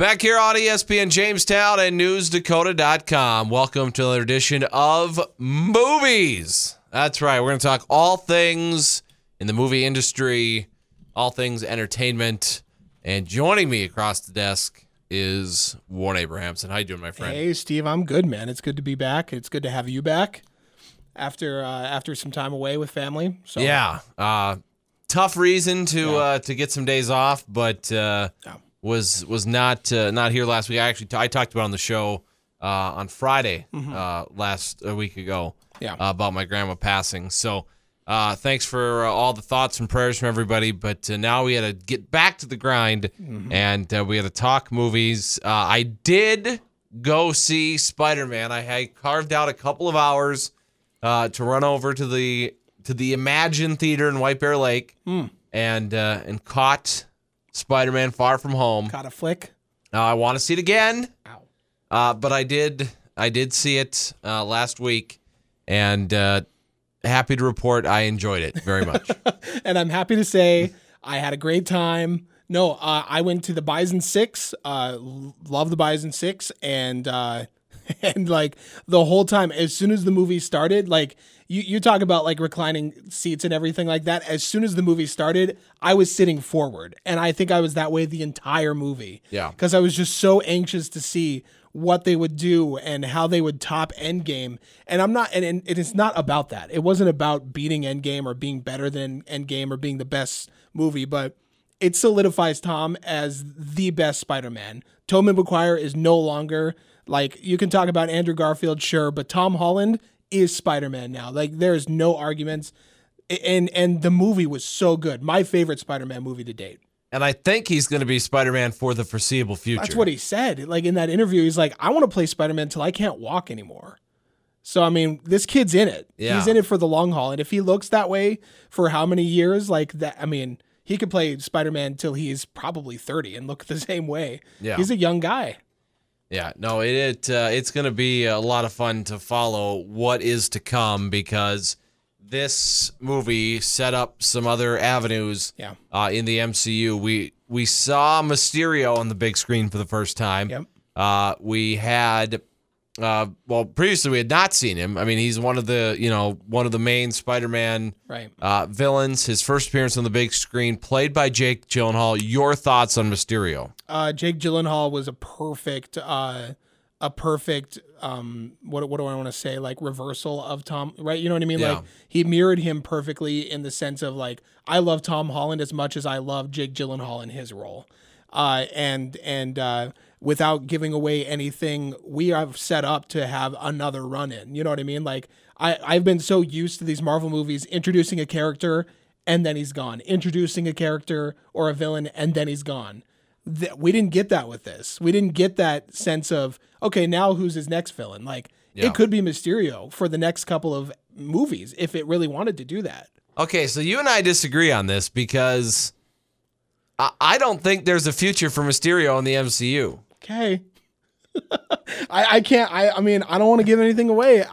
Back here on ESPN Jamestown and NewsDakota.com. Welcome to another edition of Movies. That's right. We're going to talk all things in the movie industry, all things entertainment. And joining me across the desk is Warren Abrahamson. How you doing, my friend? Hey, Steve. I'm good, man. It's good to be back. It's good to have you back after some time away with family. So. Yeah. Tough reason to get some days off, but was not here last week. I talked about it on the show on Friday last week ago about my grandma passing. So thanks for all the thoughts and prayers from everybody. But now we had to get back to the grind, and we had to talk movies. I did go see Spider-Man. I had carved out a couple of hours to run over to the Imagine Theater in White Bear Lake and caught Spider-Man Far From Home. Caught a flick? I want to see it again. Ow. But I did see it last week, and happy to report I enjoyed it very much. And I'm happy to say I had a great time. No, I went to the Bison 6. Love the Bison 6, and like the whole time, as soon as the movie started, like you talk about like reclining seats and everything like that. As soon as the movie started, I was sitting forward, and I think I was that way the entire movie. Yeah, because I was just so anxious to see what they would do and how they would top Endgame. And I'm not, and it is not about that. It wasn't about beating Endgame or being better than Endgame or being the best movie, but it solidifies Tom as the best Spider-Man. Tobey Maguire is no longer, like, you can talk about Andrew Garfield, sure, but Tom Holland is Spider-Man now. Like, there's no arguments. And the movie was so good. My favorite Spider-Man movie to date. And I think he's going to be Spider-Man for the foreseeable future. That's what he said. Like, in that interview, he's like, I want to play Spider-Man until I can't walk anymore. So, I mean, this kid's in it. Yeah. He's in it for the long haul. And if he looks that way for how many years, like that, I mean, he could play Spider-Man till he's probably 30 and look the same way. Yeah. He's a young guy. Yeah, no, it's going to be a lot of fun to follow what is to come, because this movie set up some other avenues in the MCU. We saw Mysterio on the big screen for the first time. Yep. We had previously we had not seen him. I mean, he's one of the main Spider-Man villains. His first appearance on the big screen, played by Jake Gyllenhaal. Your thoughts on Mysterio? Jake Gyllenhaal was a perfect what do I want to say, like, reversal of Tom, right? You know what I mean? Yeah. Like, he mirrored him perfectly in the sense of, like, I love Tom Holland as much as I love Jake Gyllenhaal in his role. And without giving away anything, we have set up to have another run in. You know what I mean? Like, I've been so used to these Marvel movies introducing a character and then he's gone. Introducing a character or a villain and then he's gone. We didn't get that with this. We didn't get that sense of, okay, now who's his next villain? Like, it could be Mysterio for the next couple of movies if it really wanted to do that. Okay, so you and I disagree on this, because I don't think there's a future for Mysterio in the MCU. Okay. I can't, I mean, I don't want to give anything away.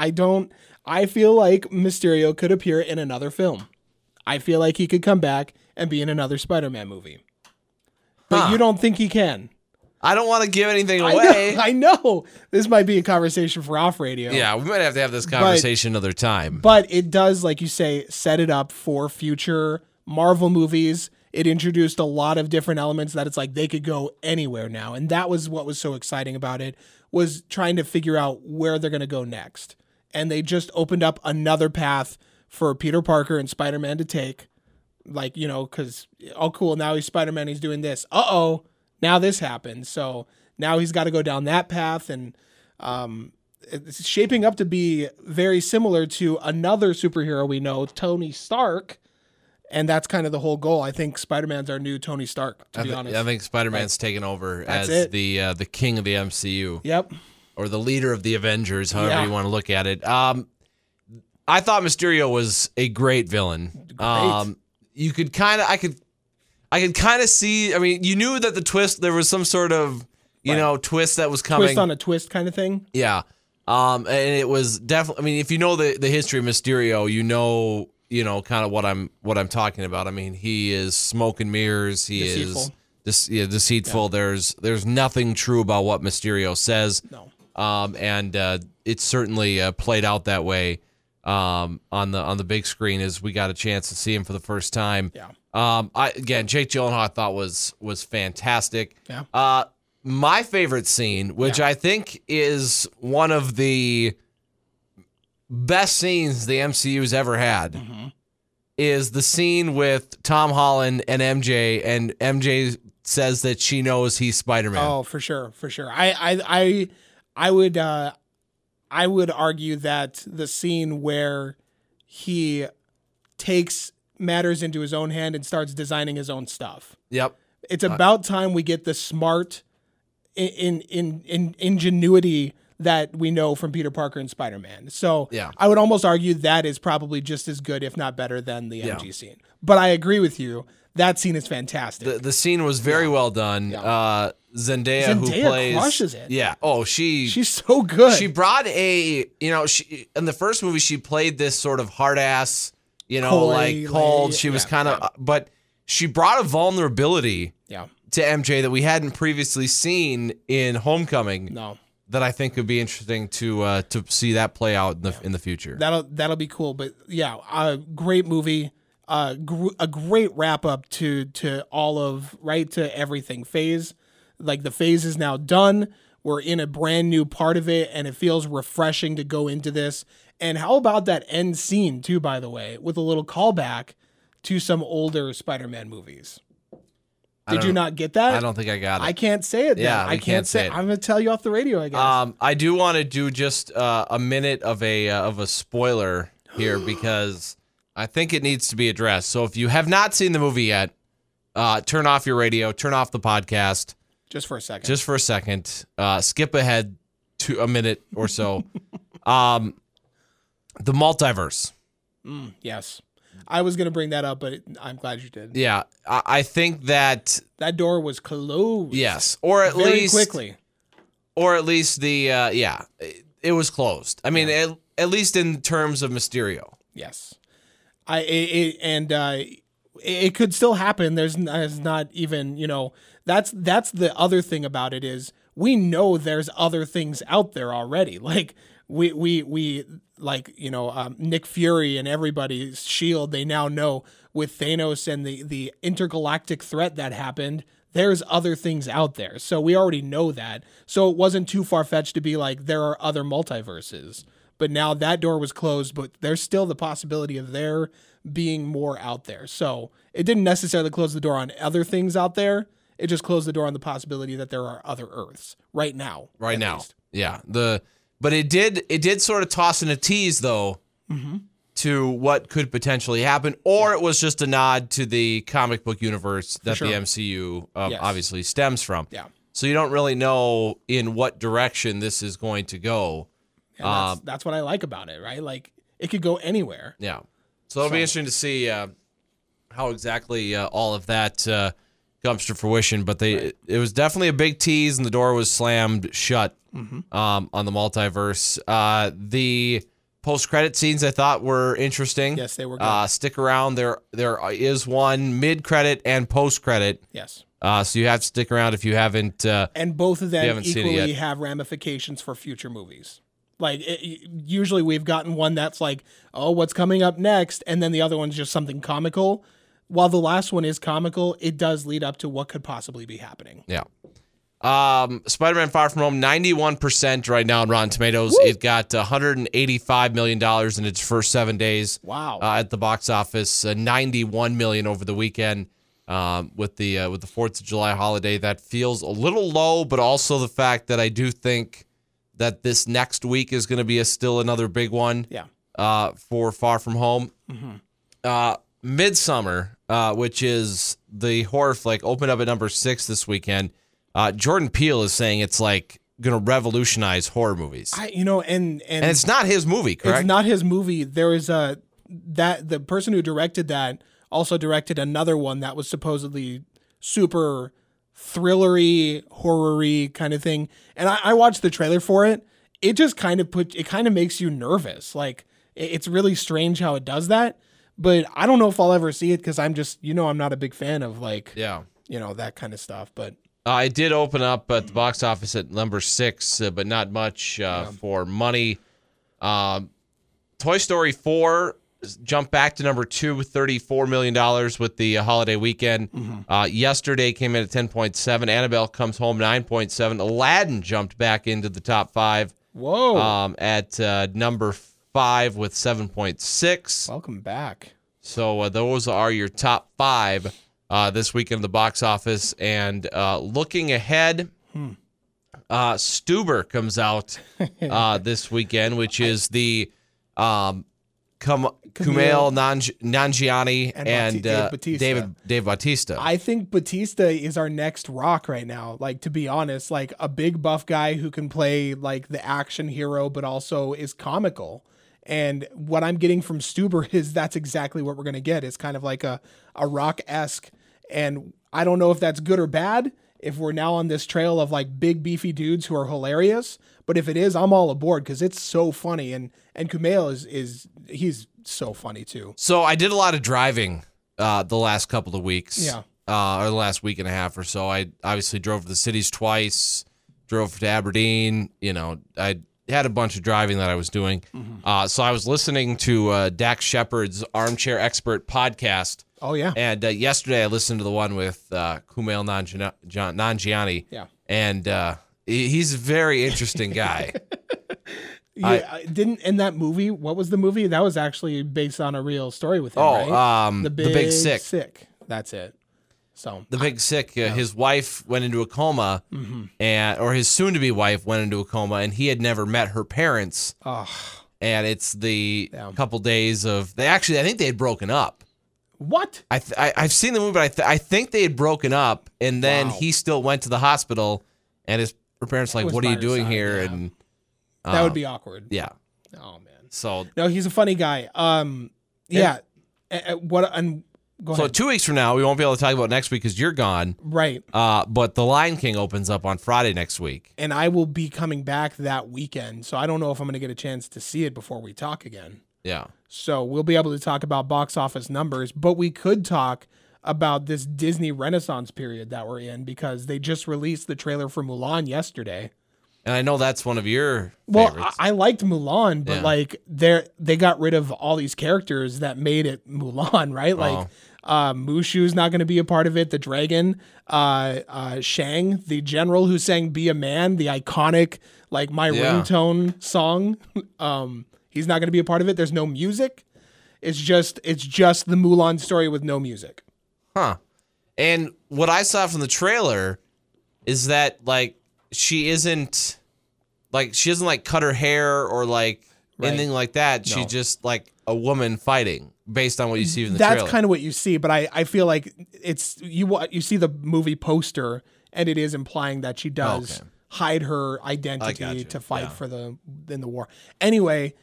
I feel like Mysterio could appear in another film. I feel like he could come back and be in another Spider-Man movie. But you don't think he can? I don't want to give anything away. I know. This might be a conversation for off radio. Yeah, we might have to have this conversation another time. But it does, like you say, set it up for future Marvel movies. It introduced a lot of different elements that it's like they could go anywhere now. And that was what was so exciting about it, was trying to figure out where they're going to go next. And they just opened up another path for Peter Parker and Spider-Man to take. Like, you know, because, oh, cool, now he's Spider-Man, he's doing this. Uh-oh, now this happened. So now he's got to go down that path. And it's shaping up to be very similar to another superhero we know, Tony Stark. And that's kind of the whole goal. I think Spider-Man's our new Tony Stark, to be honest. I think Spider-Man's taken over as the king of the MCU. Yep. Or the leader of the Avengers, however you want to look at it. I thought Mysterio was a great villain. Great. You could kind of, I could kind of see. I mean, you knew that the twist, there was some sort of, twist that was coming. Twist on a twist kind of thing. Yeah. And it was definitely. I mean, if you know the history of Mysterio, you know, kind of what I'm talking about. I mean, he is smoke and mirrors. He Deceitful. is deceitful. Yeah. There's nothing true about what Mysterio says. No. And it's certainly played out that way on the big screen as we got a chance to see him for the first time. Yeah. Jake Gyllenhaal I thought was fantastic. Yeah. My favorite scene, which I think is one of the best scenes the MCU's ever had, is the scene with Tom Holland and MJ says that she knows he's Spider-Man. Oh, for sure. I would argue that the scene where he takes matters into his own hand and starts designing his own stuff. Yep. It's about time we get the smart ingenuity that we know from Peter Parker and Spider-Man. So I would almost argue that is probably just as good, if not better, than the MG scene. But I agree with you. That scene is fantastic. The scene was very well done. Yeah. Zendaya, who plays, crushes it. Yeah. Oh, she's so good. She brought she in the first movie she played this sort of hard ass, cold. She was kind of, but she brought a vulnerability. To MJ that we hadn't previously seen in Homecoming. No. That I think would be interesting to see that play out in the future. That'll be cool. But a great movie, a great wrap up to all of to everything. Phase, the phase is now done. We're in a brand new part of it, and it feels refreshing to go into this. And how about that end scene too? By the way, with a little callback to some older Spider-Man movies. Did you not get that? I don't think I got it. I can't say it then. Yeah, I can't say it. I'm going to tell you off the radio, I guess. I do want to do just a minute of a spoiler here because I think it needs to be addressed. So if you have not seen the movie yet, turn off your radio, turn off the podcast. Just for a second. Skip ahead to a minute or so. The multiverse. Yes. I was going to bring that up, but I'm glad you did. Yeah, I think that door was closed. Yes, or at very least quickly. Or at least it was closed. I mean, at least in terms of Mysterio. Yes, it could still happen. There's not even that's the other thing about it is we know there's other things out there already. Nick Fury and everybody's S.H.I.E.L.D., they now know with Thanos and the intergalactic threat that happened, there's other things out there. So we already know that. So it wasn't too far-fetched to be there are other multiverses. But now that door was closed, but there's still the possibility of there being more out there. So it didn't necessarily close the door on other things out there. It just closed the door on the possibility that there are other Earths right now. Right now. Least. Yeah. But it did sort of toss in a tease, though, to what could potentially happen, or it was just a nod to the comic book universe that the MCU obviously stems from. Yeah. So you don't really know in what direction this is going to go. And that's what I like about it, right? It could go anywhere. Yeah. So it'll be interesting to see how exactly all of that comes to fruition. But it was definitely a big tease, and the door was slammed shut. On the multiverse. The post-credit scenes I thought were interesting. Yes, they were good. Stick around. There is one mid-credit and post-credit. Yes. So you have to stick around if you haven't. And both of them equally have ramifications for future movies. Usually we've gotten one that's what's coming up next? And then the other one's just something comical. While the last one is comical, it does lead up to what could possibly be happening. Yeah. Spider-Man Far From Home, 91% right now on Rotten Tomatoes. Woo! It got $185 million in its first 7 days. Wow. At the box office, $91 million over the weekend with the 4th of July holiday. That feels a little low, but also the fact that I do think that this next week is going to be still another big one. Yeah. For Far From Home. Midsummer, which is the horror flick, opened up at number 6 this weekend. Jordan Peele is saying it's going to revolutionize horror movies. And it's not his movie, correct? It's not his movie. There is the person who directed that also directed another one that was supposedly super thrillery, horror-y kind of thing. And I watched the trailer for it. It just kind of makes you nervous. It's really strange how it does that. But I don't know if I'll ever see it because I'm just, I'm not a big fan of that kind of stuff. But it did open up at the box office at number 6, but not much for money. Toy Story 4 jumped back to number 2, $34 million with the holiday weekend. Yesterday came in at 10.7. Annabelle Comes Home, 9.7. Aladdin jumped back into the top 5. Whoa. At number 5 with 7.6. Welcome back. So those are your top 5 this weekend in the box office. And looking ahead, Stuber comes out this weekend, which is the Kumail Nanjiani and Dave Bautista. I think Bautista is our next Rock right now. Like, to be honest, like a big buff guy who can play like the action hero, but also is comical. And what I'm getting from Stuber is that's exactly what we're going to get. It's kind of like a Rock-esque. And I don't know if that's good or bad, if we're now on this trail of like big beefy dudes who are hilarious. But if it is, I'm all aboard because it's so funny. And Kumail he's so funny too. So I did a lot of driving the last couple of weeks. Yeah. Or the last week and a half or so. I obviously drove to the cities twice, drove to Aberdeen. I had a bunch of driving that I was doing. So I was listening to Dax Shepard's Armchair Expert podcast. Oh, yeah. And yesterday I listened to the one with Kumail Nanjiani. Yeah. And he's a very interesting guy. Didn't in that movie, what was the movie? That was actually based on a real story with him, right? The Big Sick. That's it. So The Big Sick, his wife went into a coma, or his soon-to-be wife went into a coma, and he had never met her parents. Oh. And it's the couple days of I think they had broken up. What? I've seen the movie, but I think they had broken up, and then he still went to the hospital, and her parents were like, "What are you doing here?" Yeah. And that would be awkward. Yeah. Oh man. So no, he's a funny guy. Yeah. Go ahead. 2 weeks from now, we won't be able to talk about next week because you're gone. Right. But The Lion King opens up on Friday next week. And I will be coming back that weekend, so I don't know if I'm going to get a chance to see it before we talk again. Yeah. So we'll be able to talk about box office numbers, but we could talk about this Disney Renaissance period that we're in because they just released the trailer for Mulan yesterday. And I know that's one of your favorites. Well, I liked Mulan, but like they got rid of all these characters that made it Mulan, right? Like Mushu's not going to be a part of it. The dragon, Shang, the general who sang "Be a Man," the iconic like my ringtone song. He's not going to be a part of it. There's no music. It's just the Mulan story with no music. Huh. And what I saw from the trailer is that like she doesn't like cut her hair or like anything like that. No. She's just like a woman fighting based on what you see in the trailer. That's kind of what you see, but I feel like it's you see the movie poster and it is implying that she does hide her identity to fight in the war. Anyway,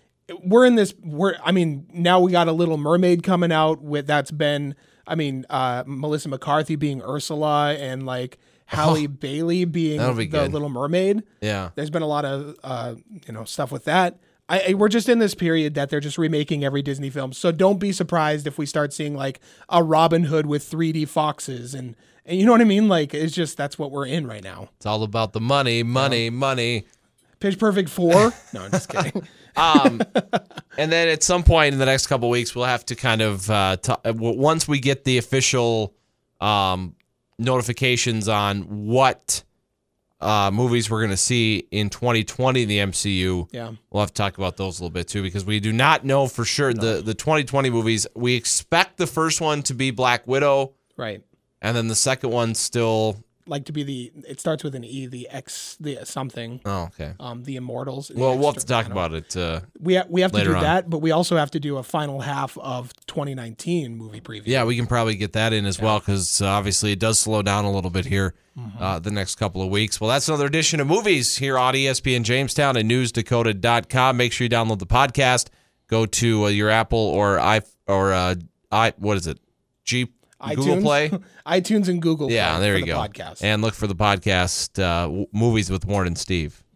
now we got a Little Mermaid coming out with Melissa McCarthy being Ursula and like Halle Bailey being the Little Mermaid. Yeah. There's been a lot of stuff with that. We're just in this period that they're just remaking every Disney film. So don't be surprised if we start seeing like a Robin Hood with 3D foxes and you know what I mean? Like it's just that's what we're in right now. It's all about the money. Pitch Perfect 4? No, I'm just kidding. And then at some point in the next couple of weeks, we'll have to kind of once we get the official notifications on what movies we're going to see in 2020 in the MCU. Yeah, we'll have to talk about those a little bit too because we do not know for sure the 2020 movies. We expect the first one to be Black Widow, right, and then the second one still. Like to be it starts with an E, the something. Oh, okay. The Immortals. Well, we'll have to talk about it. We have to do on. that, but we also have to do a final half of 2019 movie preview. Yeah, we can probably get that in as well because obviously it does slow down a little bit here the next couple of weeks. What that's another edition of Movies here on ESPN Jamestown and NewsDakota.com. Make sure you download the podcast. Go to your Apple or what is it? Google Play? iTunes and Google Play. Yeah, there you go. Podcast. And look for the podcast, Movies with Warren and Steve.